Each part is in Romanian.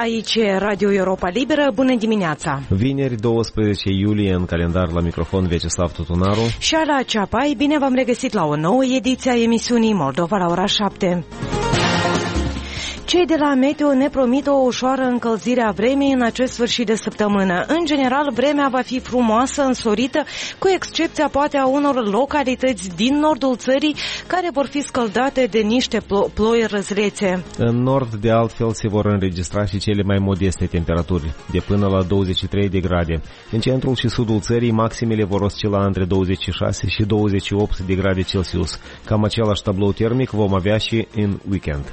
Aici e Radio Europa Liberă. Bună dimineața! Vineri, 12 iulie, în calendar, la microfon Vyacheslav Tutunaru și Ala Ceapai. Bine v-am regăsit la o nouă ediție a emisiunii Moldova la ora 7. Cei de la Meteo ne promit o ușoară încălzire a vremii în acest sfârșit de săptămână. În general, vremea va fi frumoasă, însorită, cu excepția poate a unor localități din nordul țării care vor fi scăldate de niște ploi răzlețe. În nord, de altfel, se vor înregistra și cele mai modeste temperaturi, de până la 23 de grade. În centrul și sudul țării, maximele vor oscila între 26 și 28 de grade Celsius. Cam același tablou termic vom avea și în weekend.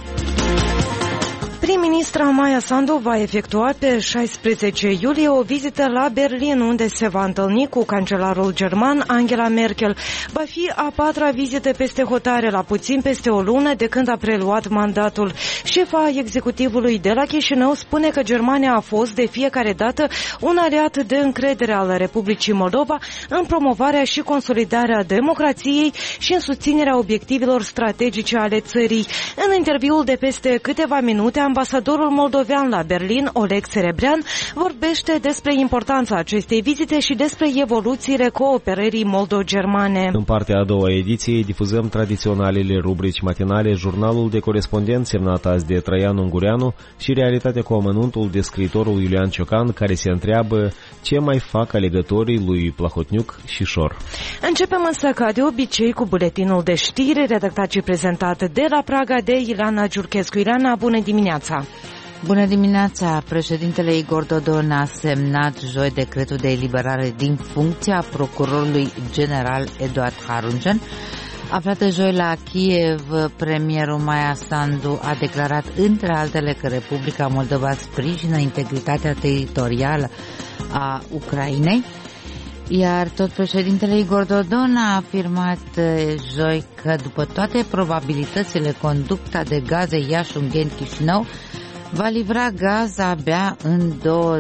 Prim-ministra Maia Sandu va efectua pe 16 iulie o vizită la Berlin, unde se va întâlni cu cancelarul german Angela Merkel. Va fi a patra vizită peste hotare, la puțin peste o lună de când a preluat mandatul. Șefa executivului de la Chișinău spune că Germania a fost de fiecare dată un aliat de încredere al Republicii Moldova în promovarea și consolidarea democrației și în susținerea obiectivelor strategice ale țării. În interviul de peste câteva minute, ambasadorul moldovean la Berlin, Oleg Serebrean, vorbește despre importanța acestei vizite și despre evoluțiile cooperării moldo-germane. În partea a doua ediției difuzăm tradiționalele rubrici matinale, jurnalul de corespondent semnat azi de Traian Ungureanu și Realitatea cu amănuntul de scriitorul Iulian Ciocan, care se întreabă ce mai fac alegătorii lui Plahotniuc și Șor. Începem însă ca de obicei cu buletinul de știri redactat și prezentat de la Praga de Ileana Giurchescu. Ileana, bună dimineața! Bună dimineața! Președintele Igor Dodon a semnat joi decretul de eliberare din funcție a procurorului general Eduard Harungen. Aflată joi la Kiev, premierul Maia Sandu a declarat între altele că Republica Moldova sprijină integritatea teritorială a Ucrainei. Iar tot președintele Igor Dodon a afirmat joi că după toate probabilitățile, conducta de gaze Iași-Ungheni-Chișinău va livra gaz abia în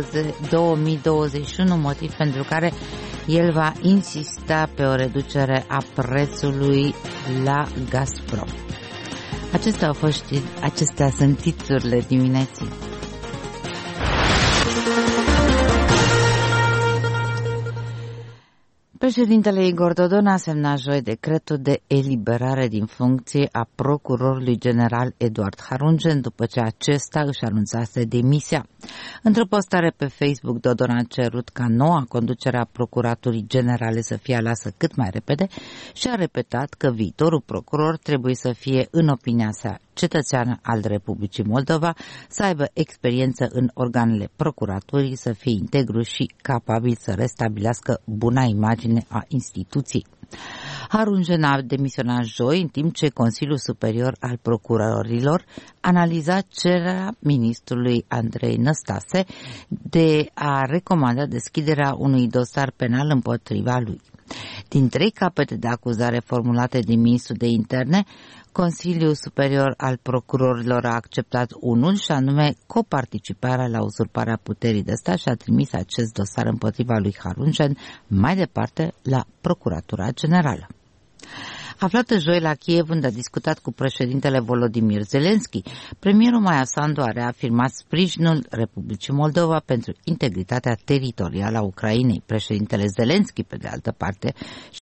2021, motiv pentru care el va insista pe o reducere a prețului la Gazprom. Acestea sunt titlurile dimineții. Președintele Igor Dodon a semnat joi decretul de eliberare din funcție a procurorului general Eduard Harungen după ce acesta își anunțase demisia. Într-o postare pe Facebook, Dodon a cerut ca noua conducere a Procuraturii Generale să fie aleasă cât mai repede și a repetat că viitorul procuror trebuie să fie, în opinia sa, cetățean al Republicii Moldova, să aibă experiență în organele procuraturii, să fie integru și capabil să restabilească buna imagine a instituției. Harungen a demisionat joi, în timp ce Consiliul Superior al Procurorilor analiza cererea ministrului Andrei Năstase de a recomanda deschiderea unui dosar penal împotriva lui. Din 3 capete de acuzare formulate de ministrul de interne, Consiliul Superior al Procurorilor a acceptat unul, și anume coparticiparea la uzurparea puterii de stat, și a trimis acest dosar împotriva lui Harungen mai departe la Procuratura Generală. Aflată joi la Kiev, unde a discutat cu președintele Volodymyr Zelensky, premierul Maia Sandu a reafirmat sprijinul Republicii Moldova pentru integritatea teritorială a Ucrainei. Președintele Zelensky, pe de altă parte,